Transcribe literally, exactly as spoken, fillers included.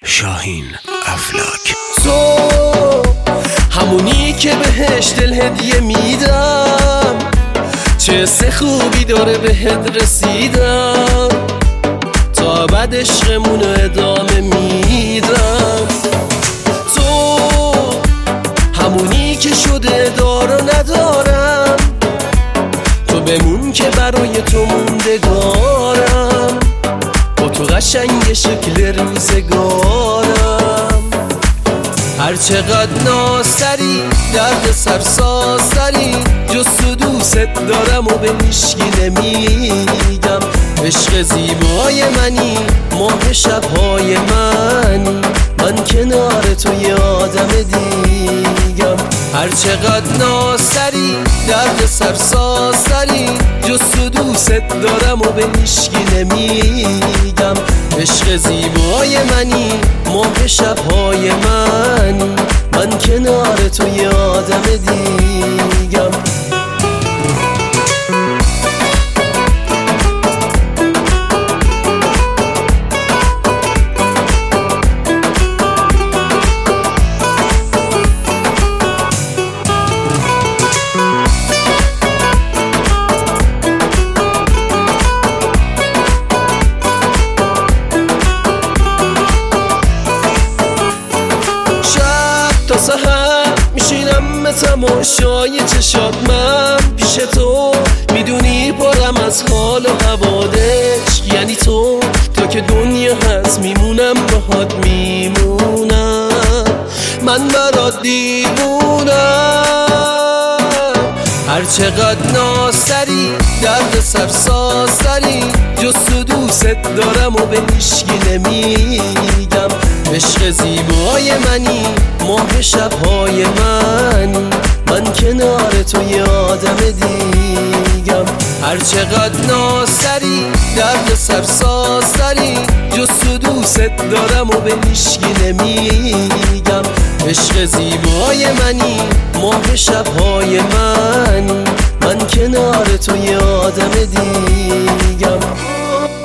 شاهین افلاک. تو همونی که بهش دل هدیه میدم، چه سه خوبی داره بهت رسیدم، تا بعد عشقمونو ادامه میدم. تو همونی که شده دار و ندارم، تو بمون که برای تو موندگارم، با تو قشنگ شکل روزگارم. هر چقدر ناز تری درد سرساز تری، جز تو دوست دارم و به هیچکی نمیگم. عشق زیبای منی، ماه شبهای منی، من کنار تو یه آدم دیگم. هر چقدر ناز تری درد سرساز تری، جز تو دوست دارم و به هیچکی نمیگم. عشق زیبای منی، ماه شبهای منی، من کنار تو یه آدم دیگم. تا سحر میشینم به تماشای چشات من پیش تو، میدونی پرم از حال و حوادث. یعنی تو تا که دنیا هست میمونم باهات میمونم، من برات دیوونم. هر چقدر ناز تری درد سرساز تری، جز تو دوست دارم و به هیچکی نمیگم. عشق زیبای منی، ماه شبهای منی، من کنار تو یه آدم دیگم. هر چقدر ناز تری درد سرساز تری، جز تو دوست دارم و به هیچکی نمیگم. عشق زیبای منی، ماه شبهای منی، من کنار تو یه آدم دیگم.